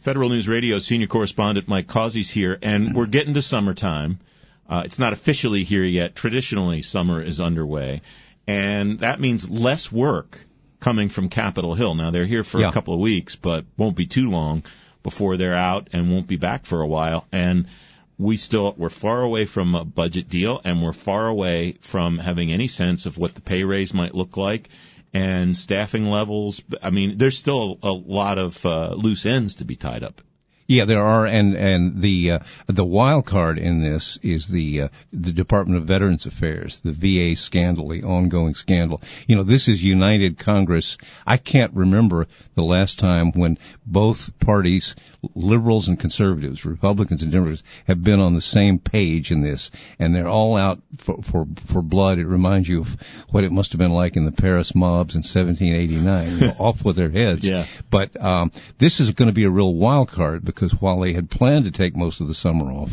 Federal News Radio senior correspondent Mike Causey's here, and we're getting to summertime. It's not officially here yet. Traditionally, summer is underway, and that means less work coming from Capitol Hill. Now, they're here for a couple of weeks, but won't be too long before they're out and won't be back for a while. And we're far away from a budget deal, and we're far away from having any sense of what the pay raise might look like and staffing levels. I mean, there's still a lot of loose ends to be tied up. Yeah, there are, and the wild card in this is the Department of Veterans Affairs, the VA scandal, the ongoing scandal. You know, this is United Congress. I can't remember the last time when both parties, liberals and conservatives, Republicans and Democrats, have been on the same page in this, and they're all out for blood. It reminds you of what it must have been like in the Paris mobs in 1789, off with their heads. Yeah. But this is going to be a real wild card, because while they had planned to take most of the summer off,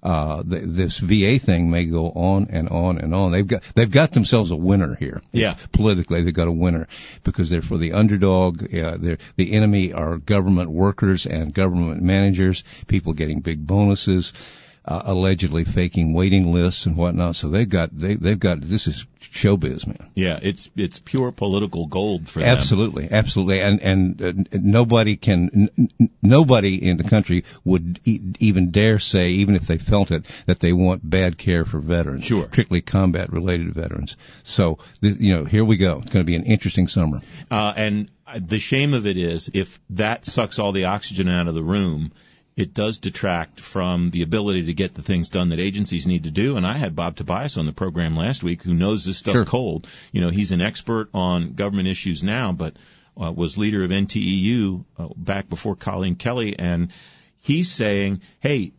this VA thing may go on and on and on. They've got themselves a winner here. Yeah. Politically, they've got a winner because they're for the underdog. The enemy are government workers and government managers, people getting big bonuses, allegedly faking waiting lists and whatnot. So they've got this is showbiz, man. Yeah, it's pure political gold for them. Absolutely, and nobody in the country would even dare say, even if they felt it, that they want bad care for veterans, sure, particularly combat-related veterans. So here we go. It's going to be an interesting summer. And the shame of it is, if that sucks all the oxygen out of the room, it does detract from the ability to get the things done that agencies need to do. And I had Bob Tobias on the program last week, who knows this stuff cold. You know, he's an expert on government issues now, but was leader of NTEU back before Colleen Kelly. And he's saying, hey,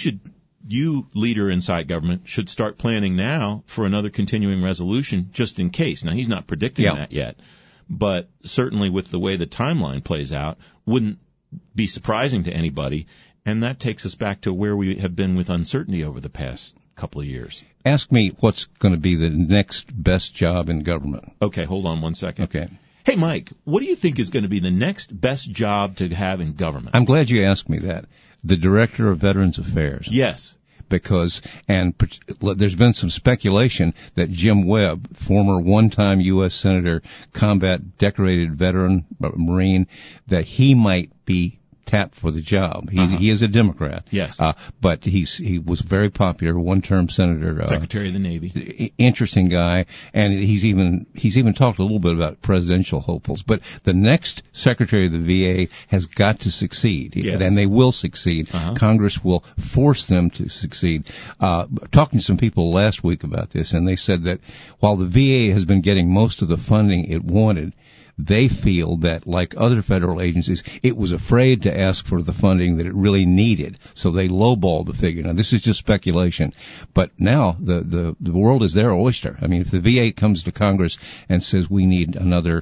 you leader inside government should start planning now for another continuing resolution just in case. Now, he's not predicting that yet, but certainly with the way the timeline plays out, wouldn't be surprising to anybody. And that takes us back to where we have been with uncertainty over the past couple of years. Ask me what's going to be the next best job in government. Okay, hold on one second. Okay. Hey, Mike, what do you think is going to be the next best job to have in government? I'm glad you asked me that. The Director of Veterans Affairs. Yes. Because, and there's been some speculation that Jim Webb, former one-time U.S. Senator, combat decorated veteran, Marine, that he might be tapped for the job. He is a Democrat. Yes. But he was very popular, one-term senator. Secretary of the Navy. Interesting guy. And he's even talked a little bit about presidential hopefuls. But the next Secretary of the VA has got to succeed. Yes. And they will succeed. Congress will force them to succeed. Talking to some people last week about this, and they said that while the VA has been getting most of the funding it wanted, they feel that, like other federal agencies, it was afraid to ask for the funding that it really needed, so they lowballed the figure. Now, this is just speculation, but now the world is their oyster. I mean, if the VA comes to Congress and says we need another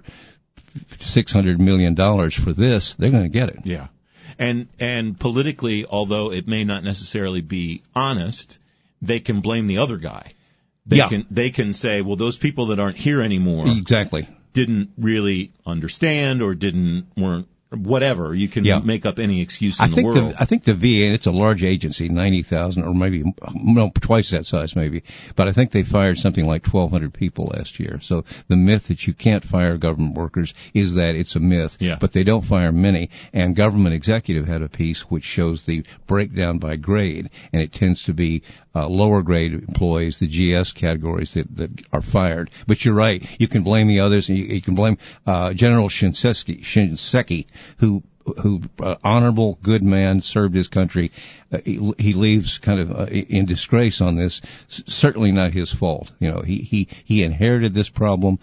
$600 million for this, they're going to get it. Yeah. And politically, although it may not necessarily be honest, they can blame the other guy. They can say, well, those people that aren't here anymore. Exactly. Didn't really understand or weren't whatever. You can make up any excuse in the world. I think the VA, and it's a large agency, 90,000 or maybe twice that size maybe, but I think they fired something like 1,200 people last year. So the myth that you can't fire government workers is that it's a myth, but they don't fire many. And Government Executive had a piece which shows the breakdown by grade, and it tends to be lower grade employees, the GS categories that are fired. But you're right. You can blame the others, and you can blame General Shinseki, who honorable, good man, served his country. He leaves kind of in disgrace on this. Certainly not his fault. You know, he inherited this problem.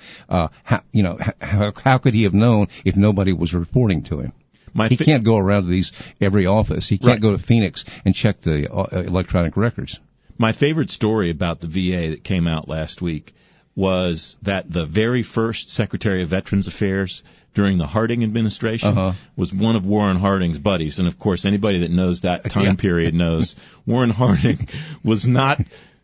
How could he have known if nobody was reporting to him? He can't go around to every office. He can't go to Phoenix and check the electronic records. My favorite story about the VA that came out last week was that the very first Secretary of Veterans Affairs during the Harding administration was one of Warren Harding's buddies. And, of course, anybody that knows that time period knows Warren Harding was not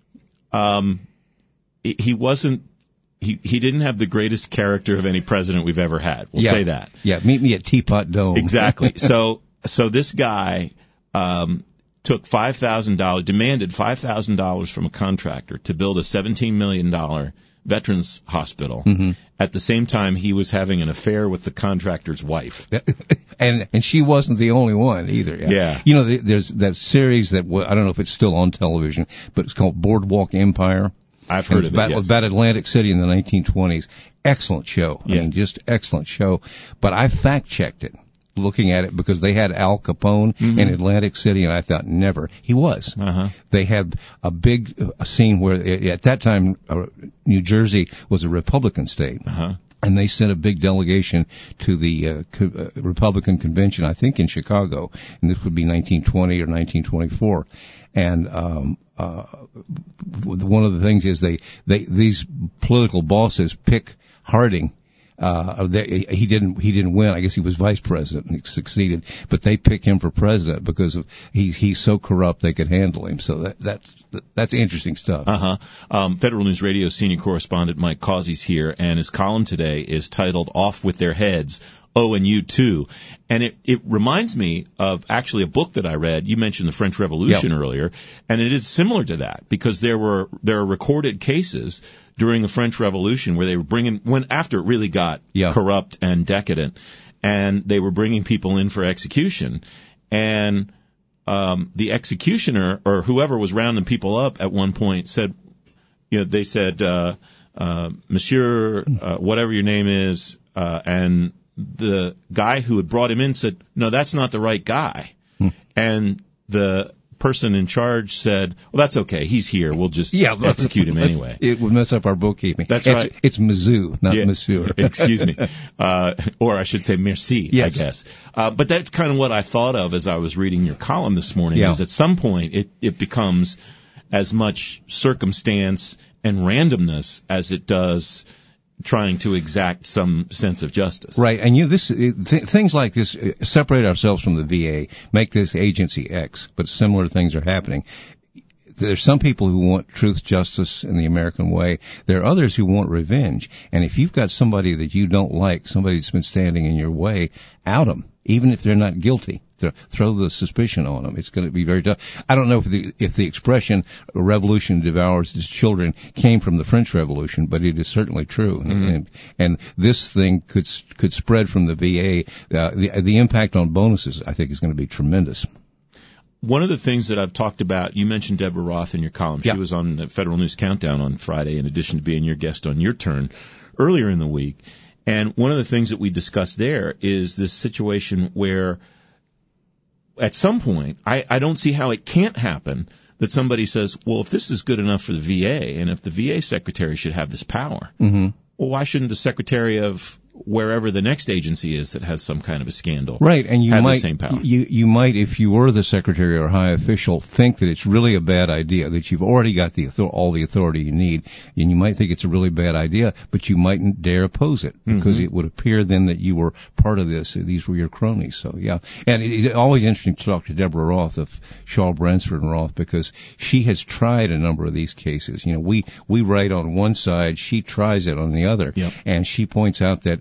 he wasn't he didn't have the greatest character of any president we've ever had. We'll say that. Yeah, meet me at Teapot Dome. Exactly. So So this guy took $5,000, demanded $5,000 from a contractor to build a $17 million veterans hospital. Mm-hmm. At the same time, he was having an affair with the contractor's wife. And she wasn't the only one either. Yeah. You know, there's that series that, I don't know if it's still on television, but it's called Boardwalk Empire. I've heard of it, yes. About Atlantic City in the 1920s. Excellent show. Yeah. I mean, just excellent show. But I fact-checked it, looking at it, because they had Al Capone in Atlantic City, and I thought, never. He was. Uh-huh. They had a big scene where, at that time, New Jersey was a Republican state. Uh-huh. And they sent a big delegation to the Republican convention, I think in Chicago, and this would be 1920 or 1924. And one of the things is these political bosses pick Harding. He didn't win. I guess he was vice president and he succeeded, but they picked him for president because of he's so corrupt they could handle him. So that's interesting stuff. Federal News Radio senior correspondent Mike Causey's here, and his column today is titled "Off with Their Heads." Oh, and you too. And it reminds me of actually a book that I read. You mentioned the French Revolution earlier, and it is similar to that because there are recorded cases during the French Revolution where they were after it really got corrupt and decadent, and they were bringing people in for execution. And the executioner or whoever was rounding people up at one point said, they said, Monsieur, whatever your name is, and the guy who had brought him in said, no, that's not the right guy. And the person in charge said, well, that's okay. He's here. We'll just execute him anyway. It would mess up our bookkeeping. That's right. It's Mizzou, not Monsieur. Excuse me. Or I should say merci, I guess. But that's kind of what I thought of as I was reading your column this morning, is at some point it becomes as much circumstance and randomness as it does trying to exact some sense of justice. Right, and things like this separate ourselves from the VA, make this agency X, but similar things are happening. There's some people who want truth, justice in the American way. There are others who want revenge. And if you've got somebody that you don't like, somebody that's been standing in your way, out them, even if they're not guilty. Throw the suspicion on them. It's going to be very tough. I don't know if the expression "revolution devours its children" came from the French Revolution, but it is certainly true. Mm-hmm. And this thing could spread from the VA. The impact on bonuses, I think, is going to be tremendous. One of the things that I've talked about, you mentioned Deborah Roth in your column. She was on the Federal News Countdown on Friday, in addition to being your guest on Your Turn earlier in the week. And one of the things that we discussed there is this situation where at some point, I don't see how it can't happen that somebody says, well, if this is good enough for the VA, and if the VA secretary should have this power, well, why shouldn't the secretary of wherever the next agency is that has some kind of a scandal and you have might, the same power? You might, if you were the secretary or high official, think that it's really a bad idea, that you've already got all the authority you need, and you might think it's a really bad idea, but you mightn't dare oppose it, because it would appear then that you were part of this, these were your cronies. So, and it's always interesting to talk to Deborah Roth of Shaw, Bransford and Roth, because she has tried a number of these cases. We write on one side, she tries it on the other, and she points out that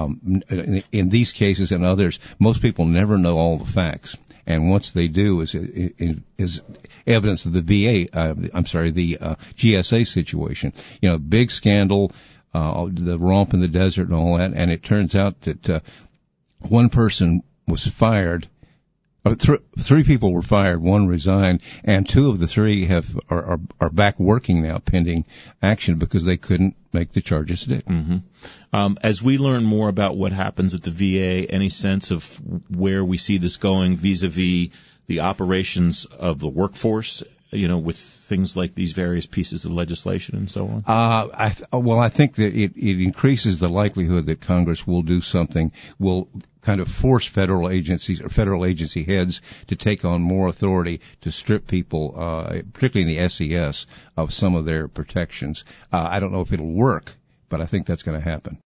in these cases and others, most people never know all the facts, and once they do, is evidence of the VA. The GSA situation. Big scandal, the romp in the desert and all that, and it turns out that one person was fired. Three people were fired, one resigned, and two of the three are back working now, pending action, because they couldn't make the charges stick. As we learn more about what happens at the VA, any sense of where we see this going vis-a-vis the operations of the workforce, with things like these various pieces of legislation and so on? I think that it increases the likelihood that Congress will do something, will kind of force federal agencies or federal agency heads to take on more authority to strip people, particularly in the SES, of some of their protections. I don't know if it'll work, but I think that's going to happen.